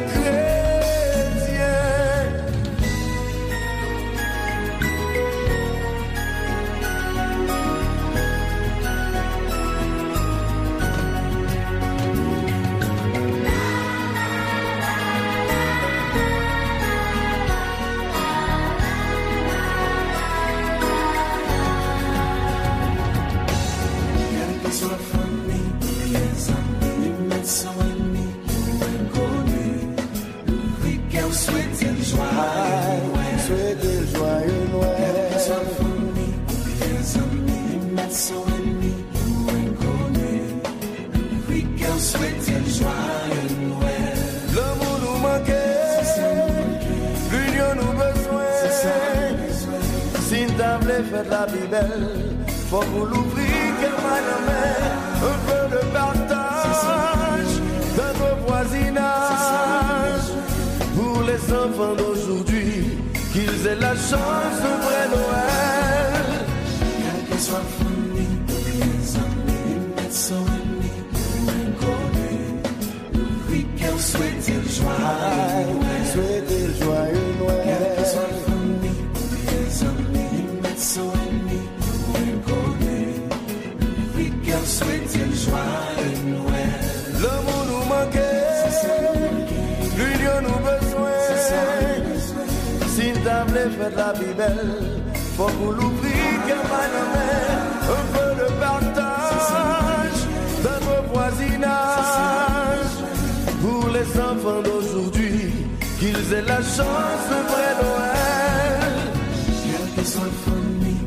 faites la vie belle, faut vous l'ouvrir comme un main, un peu de partage dans nos voisinages. Pour les enfants d'aujourd'hui, qu'ils aient la chance de vrai Noël. Quelle que soit la famille, les amis, les médecins, les inconnus, oui, qu'elle souhaite le joyeux Noël. Souhaitez le joyeux Noël. Quelle que soit la famille, les amis, so ennemis, inconnus, oui, qu'elle souhaite le joyeux Noël. L'amour nous manquait, l'union nous besoin. Si table fait la vie belle, faut vous l'ouvrir comme un main, un peu de partage dans nos voisinages. Pour les enfants d'aujourd'hui, qu'ils aient la chance de vrai Noël. Quel que soit le fond,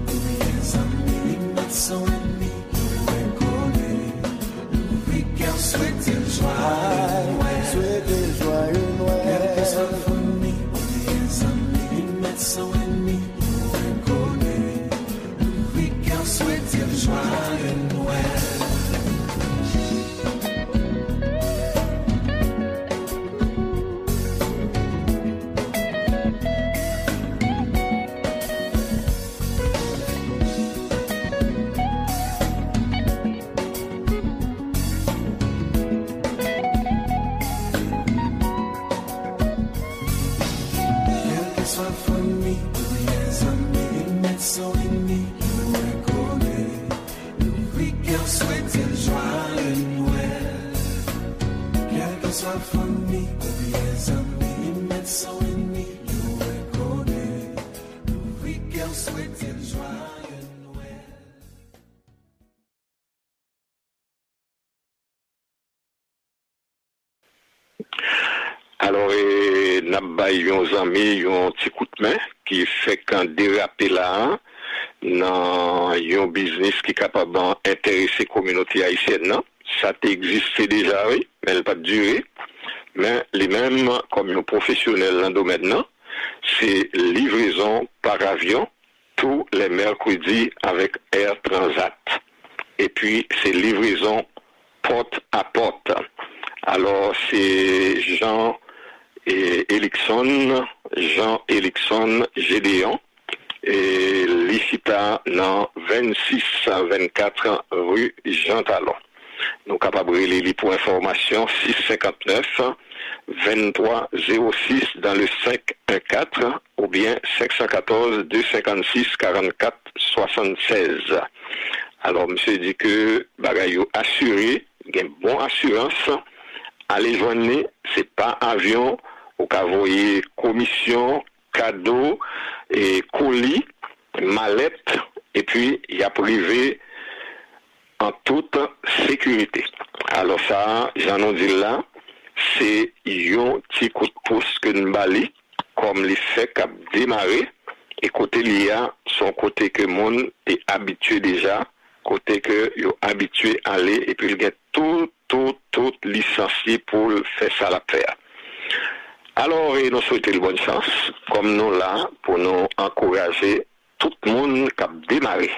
son ennemi, inconnu, oui, qu'elle souhaite le joyeux Noël. Souhaite le joyeux Noël. Quelle que soit la famille, les amis, ils mettent son ennemi, inconnu, oui, qu'elle souhaite le joyeux Noël. Alors, et n'a pas yon amis, yon petit coup de main qui fait qu'un dérapé là, dans yon business qui est capable d'intéresser la communauté haïtienne. Ça existe déjà, oui, mais elle n'a pas duré. Mais les mêmes, comme nos professionnels dans le domaine, c'est livraison par avion tous les mercredis avec Air Transat. Et puis, c'est livraison porte à porte. Alors, c'est Jean et Elixon, Jean Elixon Gédéon, et Licita dans vingt-six à vingt-quatre rue Jean Talon. Nous capables de les pour information six cinquante-neuf vingt-trois zéro six dans le cinq un quatre ou bien cinq un quatre deux cinquante-six quarante-quatre soixante-seize. Alors, monsieur dit que bagayo assuré, il y a une bonne assurance. Allez joindre, c'est pas avion, ou qu'à voyer commission, cadeau, et colis, mallette, et puis il y a privé en toute sécurité. Alors ça, j'en ai dit là, c'est un petit coup de pouce que nous bali, comme les faits qu'a démarré, et côté l'I A, son côté que le monde est habitué déjà, côté que il est habitué à aller, et puis il y a tout, tout, tout licencié pour faire ça la faire. Alors, et nous souhaitons une bonne chance, comme nous là, pour nous encourager tout le monde qui a démarré.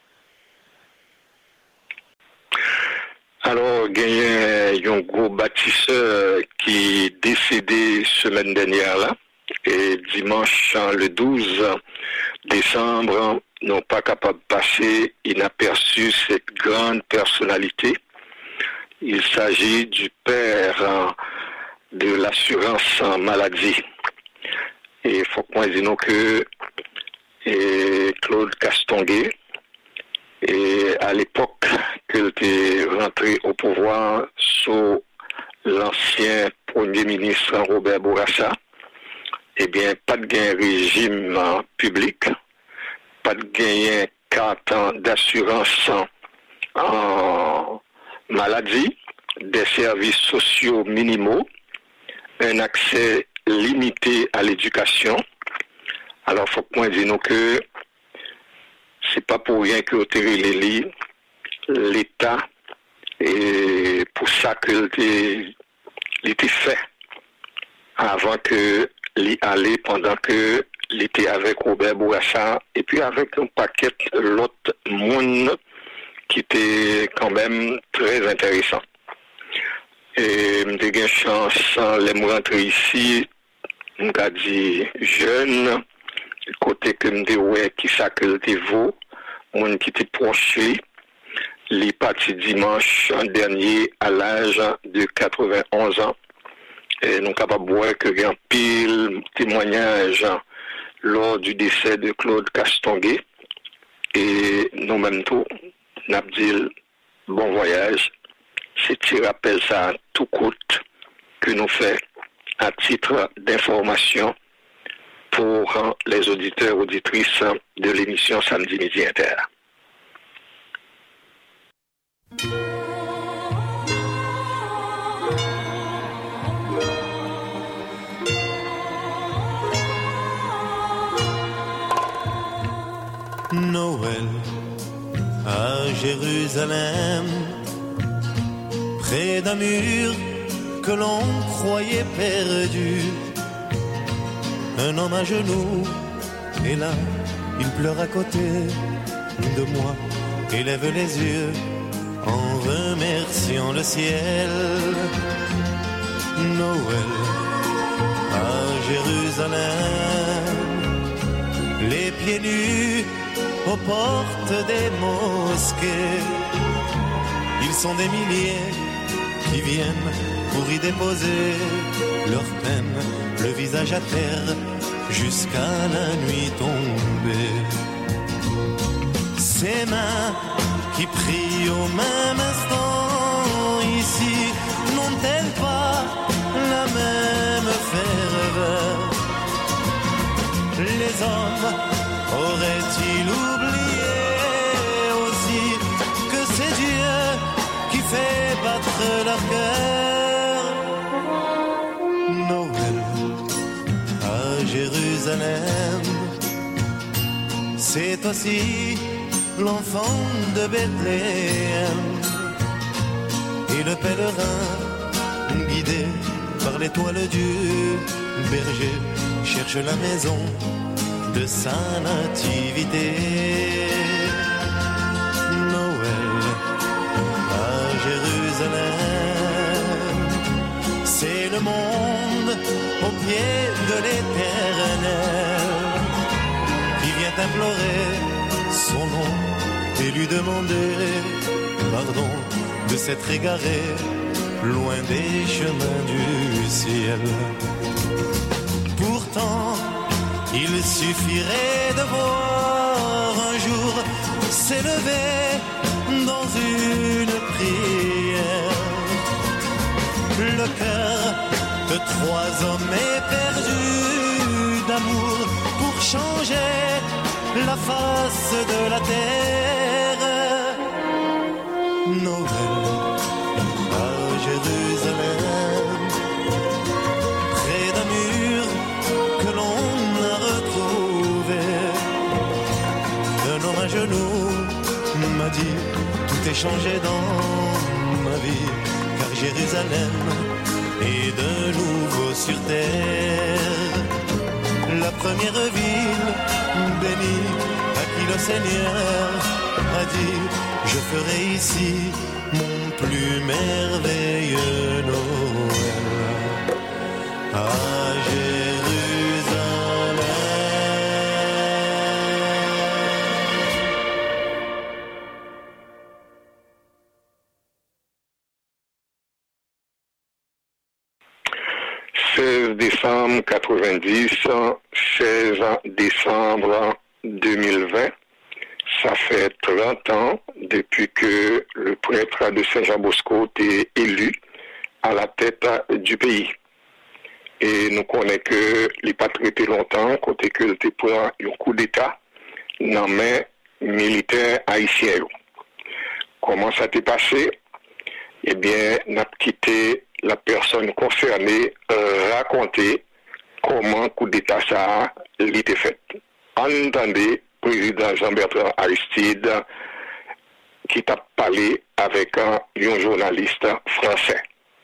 Alors, il y a un gros bâtisseur qui est décédé semaine dernière là, et dimanche le douze décembre, n'ont pas capable de passer inaperçu cette grande personnalité. Il s'agit du père de l'assurance maladie. Et il faut qu'on dise que et Claude Castonguay, et à l'époque qu'il était rentré au pouvoir sous l'ancien Premier ministre Robert Bourassa, eh bien, pas de gain régime public, pas de gain carte d'assurance en maladie, des services sociaux minimaux, un accès limité à l'éducation. Alors, il faut point dire que c'est pas pour rien que l'État, et pour ça que l'était fait avant que l'y aller pendant que l'été avec Robert Bourassa et puis avec un paquet l'autre monde qui était quand même très intéressant. Et j'ai eu chance, les rentrer ici, j'ai dit jeune, côté que je ouais qui ça que était vous, mon qui était proche, il est parti dimanche dernier à l'âge de quatre-vingt-onze ans. Et nous sommes capables de voir que il y a un pile témoignage lors du décès de Claude Castonguay. Et nous-mêmes tout, nous avons dit bon voyage. C'est un rappel ça tout coûte que nous faisons à titre d'information pour les auditeurs et auditrices de l'émission Samedi Midi Inter. Noël à Jérusalem, près d'un mur que l'on croyait perdu. Un homme à genoux est là, il pleure à côté de moi, élève les yeux en remerciant le ciel. Noël à Jérusalem, les pieds nus aux portes des mosquées. Ils sont des milliers qui viennent pour y déposer leur peine, le visage à terre jusqu'à la nuit tombée. Ces mains qui prient au même instant ici, n'ont-elles pas la même ferveur? Les hommes auraient-ils oublié aussi que c'est Dieu qui fait battre leur cœur? Noël à Jérusalem, c'est aussi l'enfant de Bethléem et le pèlerin guidé par l'étoile du berger cherche la maison de sa nativité. Noël à Jérusalem, c'est le monde au pied de l'Éternel qui vient implorer son nom et lui demander pardon de s'être égaré loin des chemins du ciel. Pourtant, il suffirait de voir un jour s'élever dans une prière le cœur de trois hommes éperdus d'amour pour changer la face de la terre. Noël à Jérusalem, près d'un mur que l'on a retrouvé. Un homme à genoux m'a dit tout est changé dans ma vie, car Jérusalem est de nouveau sur terre. La première ville bénie à qui le Seigneur a dit je ferai ici mon plus merveilleux Noël à seize décembre quatre-vingt-dix, seize décembre deux mille vingt. Ça fait trente ans depuis que le prêtre de Saint-Jean-Bosco était élu à la tête du pays. Et nous connaissons que les pas traité longtemps, côté que le pour un coup d'État dans les mains militaires haïtiens. Comment ça s'est passé? Eh bien, on a quitté la personne concernée euh, raconter comment le coup d'État ça a été fait. Entendez le président Jean-Bertrand Aristide qui t'a parlé avec un, un journaliste français.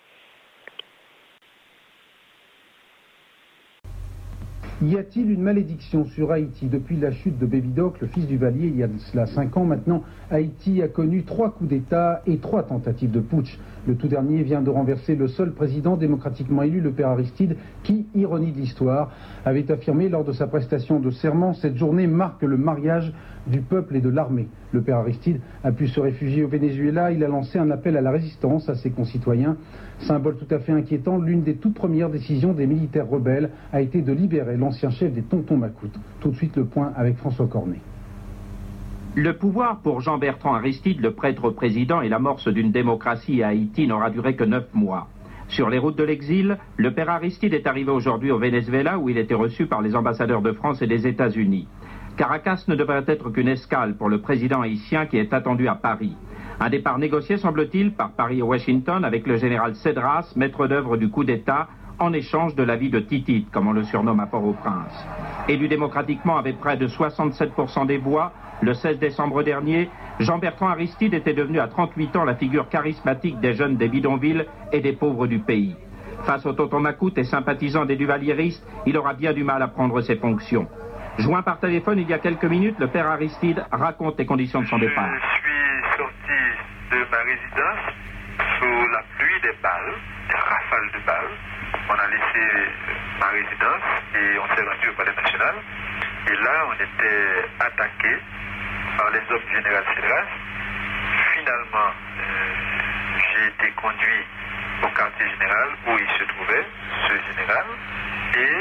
Y a-t-il une malédiction sur Haïti? Depuis la chute de Baby Doc, le fils du Valier, il y a de cela cinq ans maintenant, Haïti a connu trois coups d'État et trois tentatives de putsch. Le tout dernier vient de renverser le seul président démocratiquement élu, le père Aristide, qui, ironie de l'histoire, avait affirmé lors de sa prestation de serment, cette journée marque le mariage du peuple et de l'armée. Le père Aristide a pu se réfugier au Venezuela, il a lancé un appel à la résistance à ses concitoyens. Symbole tout à fait inquiétant, l'une des toutes premières décisions des militaires rebelles a été de libérer l'ancien chef des Tontons Macoutes. Tout de suite le point avec François Cornet. Le pouvoir pour Jean-Bertrand Aristide, le prêtre président et l'amorce d'une démocratie à Haïti n'aura duré que neuf mois. Sur les routes de l'exil, le père Aristide est arrivé aujourd'hui au Venezuela où il était reçu par les ambassadeurs de France et des États-Unis. Caracas ne devrait être qu'une escale pour le président haïtien qui est attendu à Paris. Un départ négocié, semble-t-il, par Paris et Washington avec le général Cedras, maître d'œuvre du coup d'État, en échange de la vie de Titite, comme on le surnomme à Port-au-Prince. Élu démocratiquement avec près de soixante-sept pour cent des voix, le seize décembre dernier, Jean-Bertrand Aristide était devenu à trente-huit ans la figure charismatique des jeunes des bidonvilles et des pauvres du pays. Face aux Tontons Macoutes et sympathisants des Duvaliéristes, il aura bien du mal à prendre ses fonctions. Joint par téléphone il y a quelques minutes, le père Aristide raconte les conditions de son départ. Je suis sorti de ma résidence sous la pluie des balles, des rafales de balles. On a laissé ma résidence et on s'est rendu au Palais National. Et là, on était attaqué par les hommes du général Cedras. Finalement, euh, j'ai été conduit au quartier général où il se trouvait, ce général. Et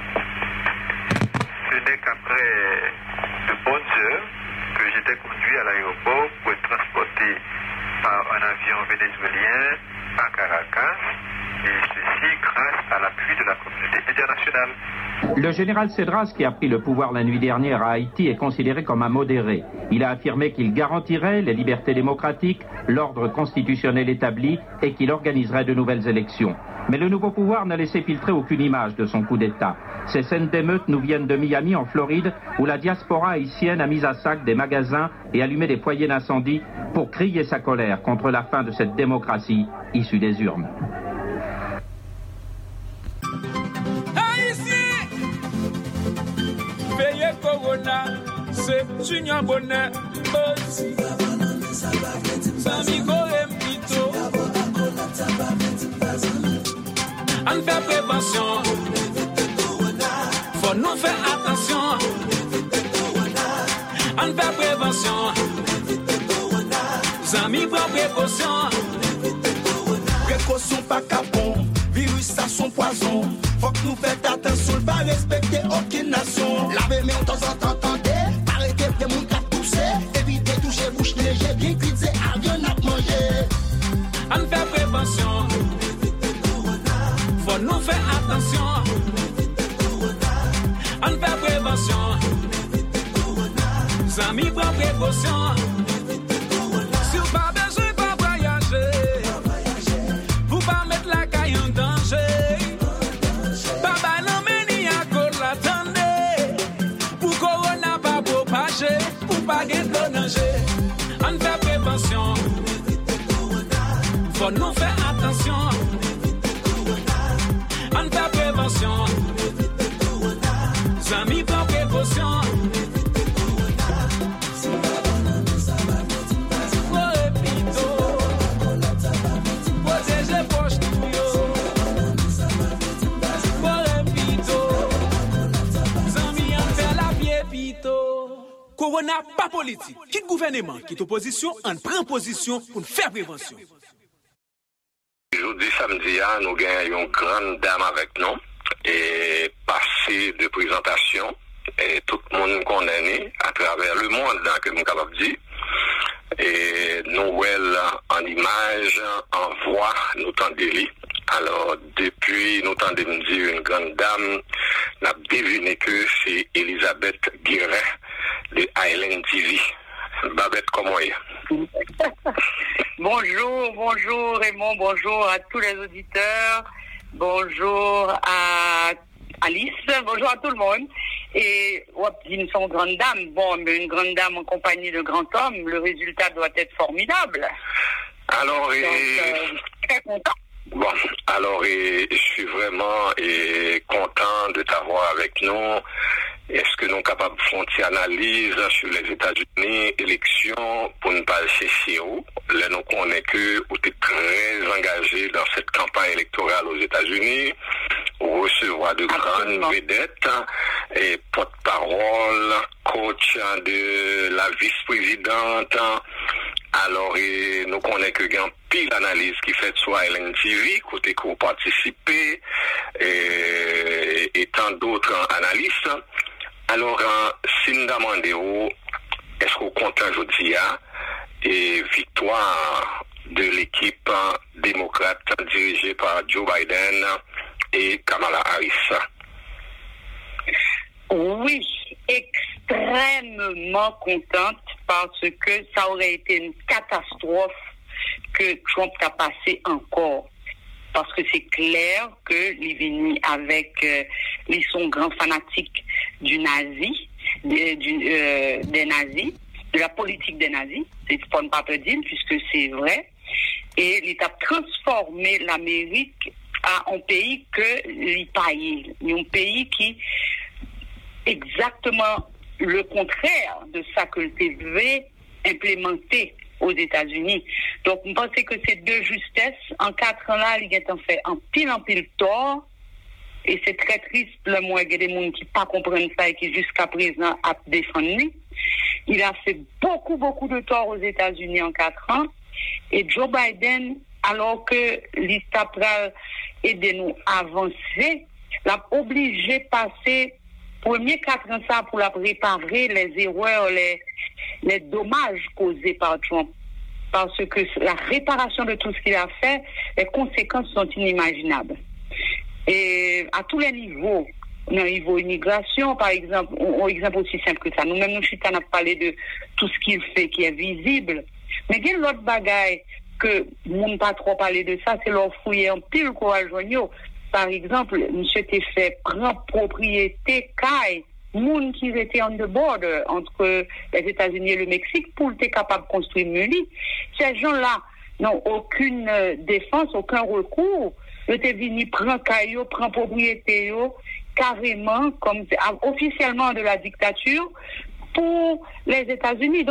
ce n'est qu'après de bonnes heures que j'étais conduit à l'aéroport pour être transporté par un avion vénézuélien à Caracas. Et ceci grâce à l'appui de la communauté internationale. Le général Cedras, qui a pris le pouvoir la nuit dernière à Haïti, est considéré comme un modéré. Il a affirmé qu'il garantirait les libertés démocratiques, l'ordre constitutionnel établi et qu'il organiserait de nouvelles élections. Mais le nouveau pouvoir n'a laissé filtrer aucune image de son coup d'État. Ces scènes d'émeutes nous viennent de Miami, en Floride, où la diaspora haïtienne a mis à sac des magasins et allumé des foyers d'incendie pour crier sa colère contre la fin de cette démocratie issue des urnes. Payé Corona, c'est Junior Bonnet, Buzz. Samigo Mpito. On fait prévention. Faut nous faire attention. On fait prévention. Zami prend précaution. Précaution pas capon, virus ça son poison. Faut que nous fassions attention, pas respecter aucune nation. Lavez mes en temps en temps, tendez, arrêtez de mon cap pousser. Évitez toucher bouche léger, bien cuite, avion à manger. On fait prévention. Faut nous faire attention. On fait prévention. Zami prend précaution. Sur pas besoin, pas gain de danger. On fait prévention. Faut nous faire attention. On fait prévention. Amis, prends précaution. Corona pas politique. Qui gouvernement, qui opposition, on prend position pour faire prévention. Aujourd'hui, samedi, nous avons une grande dame avec nous et passé de présentation et tout le monde condamné à travers le monde, que nous capable de dire. Et nous, en image, en voix, nous tendons. Alors, depuis, nous tendons de dire une grande dame, nous avons deviné que c'est Elisabeth Guérin de Island T V. Babette, comment est? Bonjour, bonjour Raymond, bonjour à tous les auditeurs, bonjour à Alice, bonjour à tout le monde. Et ouais, une sont grande dame, bon, mais une grande dame en compagnie de grand homme, le résultat doit être formidable. Alors, Donc, et... euh, très content. Bon, alors et, je suis vraiment et, content de t'avoir avec nous. Est-ce que nous sommes capables de faire une analyse sur les États-Unis, élections, pour ne pas chercher où? Là, nous connaissons que vous êtes très engagé dans cette campagne électorale aux États-Unis, vous recevoir de grandes vedettes et porte-parole, coach de la vice-présidente. Alors, et nous connaissons que il y a une pile d'analyse qui fait sur Island T V, côté que vous participez, et, et tant d'autres analystes. Alors, si nous demandons, est-ce qu'on compte aujourd'hui et victoire de l'équipe démocrate dirigée par Joe Biden et Kamala Harris? Oui, extrêmement contente parce que ça aurait été une catastrophe que Trump a passé encore. Parce que c'est clair que les venu avec, euh, ils sont grands fanatiques du nazi, de, du, euh, des nazis, de la politique des nazis, c'est pour ne pas te dire, puisque c'est vrai. Et il a transformé l'Amérique en un pays que l'Italie, un pays qui exactement le contraire de ça que le T V implémenté aux États-Unis. Donc, je pense que c'est deux justesses. En quatre ans-là, il a fait en pile en pile tort. Et c'est très triste, le moins il y a des gens qui ne comprennent pas ça et qui jusqu'à présent a défendu. Il a fait beaucoup, beaucoup de tort aux États-Unis en quatre ans. Et Joe Biden, alors que l'État a aidé nous à avancer, l'a obligé de passer premier quatre ans ça pour la réparer les erreurs, les, les dommages causés par Trump. Parce que la réparation de tout ce qu'il a fait, les conséquences sont inimaginables. Et à tous les niveaux, au niveau immigration, par exemple, un exemple aussi simple que ça. Nous-mêmes, nous, Chita, on a parlé de tout ce qu'il fait qui est visible. Mais il y a l'autre bagaille que nous n'avons pas trop parlé de ça, c'est leur fouiller en pile courage. Par exemple, monsieur t'es fait prendre propriété caille, moun qui était on the border entre les États-Unis et le Mexique pour être capable de construire Muli. Ces gens-là n'ont aucune euh, défense, aucun recours. Ils étaient venus prendre caillou, prendre propriété carrément comme officiellement de la dictature pour les États-Unis.